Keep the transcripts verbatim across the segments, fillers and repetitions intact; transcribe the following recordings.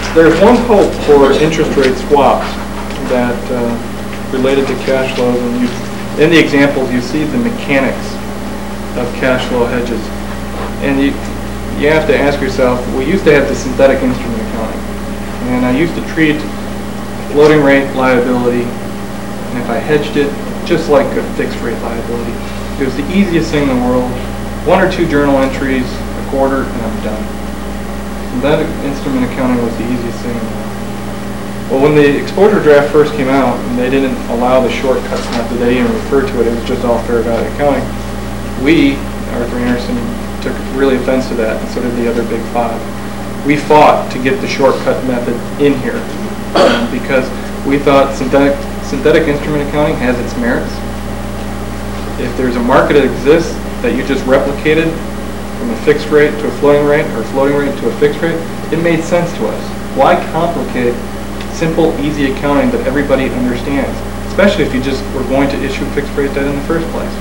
there's one hope for interest rate swaps that uh, related to cash flows, and you, in the examples you see the mechanics of cash flow hedges, and you you have to ask yourself. We used to have the synthetic instrument accounting, and I used to treat floating rate liability, and if I hedged it, just like a fixed rate liability. It was the easiest thing in the world. One or two journal entries, a quarter, and I'm done. Synthetic instrument accounting was the easiest thing in the world. Well, when the exposure draft first came out, and they didn't allow the shortcuts method, they didn't refer to it, it was just all fair value accounting, we, Arthur Andersen, took really offense to that, and so did the other big five. We fought to get the shortcut method in here um, because we thought synthetic, synthetic instrument accounting has its merits. If there's a market that exists that you just replicated from a fixed rate to a floating rate, or a floating rate to a fixed rate, it made sense to us. Why complicate simple, easy accounting that everybody understands, especially if you just were going to issue fixed rate debt in the first place?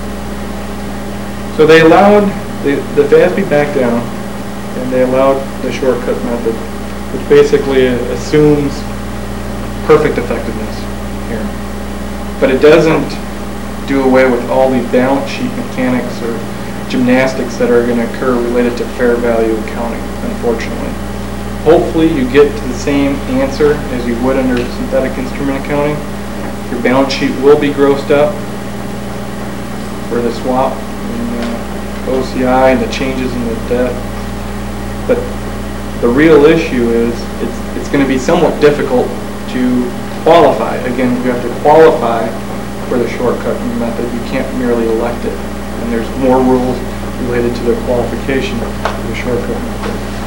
So they allowed, the, the F A S B backed down, and they allowed the shortcut method, which basically assumes perfect effectiveness here. But it doesn't do away with all the balance sheet mechanics or gymnastics that are going to occur related to fair value accounting, unfortunately. Hopefully you get to the same answer as you would under synthetic instrument accounting. Your balance sheet will be grossed up for the swap and uh, O C I and the changes in the debt. But the real issue is it's, it's going to be somewhat difficult to qualify. Again, you have to qualify for the shortcut method. You can't merely elect it. And there's more rules related to the qualification of the shortcut method.